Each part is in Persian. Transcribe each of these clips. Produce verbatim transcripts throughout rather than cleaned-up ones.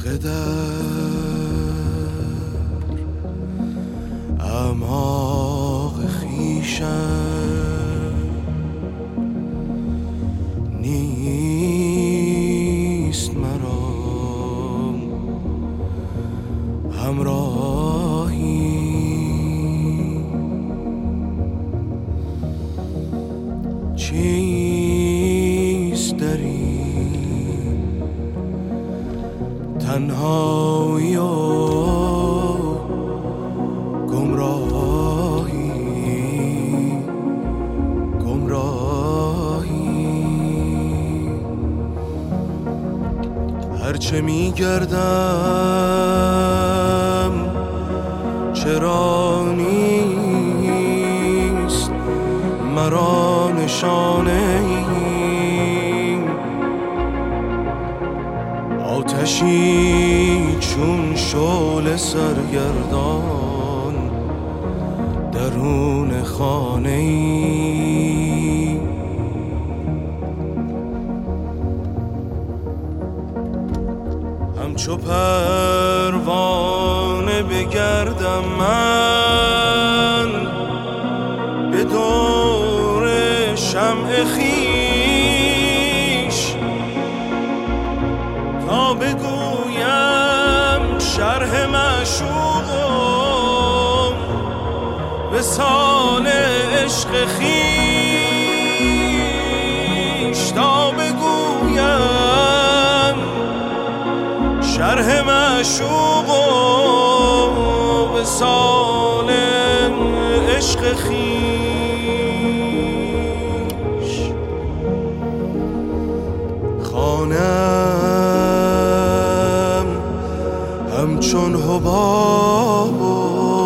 غرق در اعماق خویشم، نیست مرا همراهی. چیست داری تنهایی و گمراهی، گمراهی. هرچه می گردم چرا نیست مرا نشانه ای، آتشی چون شعله سرگردان درون خانه ای. همچو پروانه بگردم من به دور شمع خویش، تا بگویم شرح معشوقم به سال عشق خویش، تا بگویم شرح معشوقم به سال عشق خویش. خانم همچون حباب و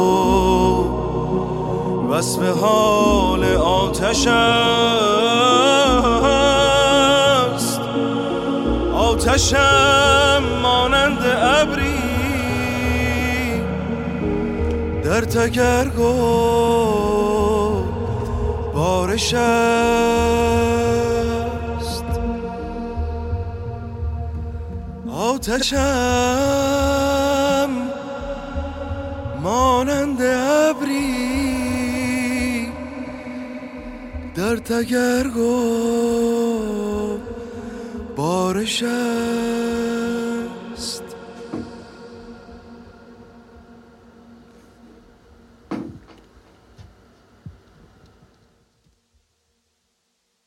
وصف حال آتش است، آتشم مانند ابری در تگرگ و بارش است، آتشم مانند ابری در تگرگ و بارش است.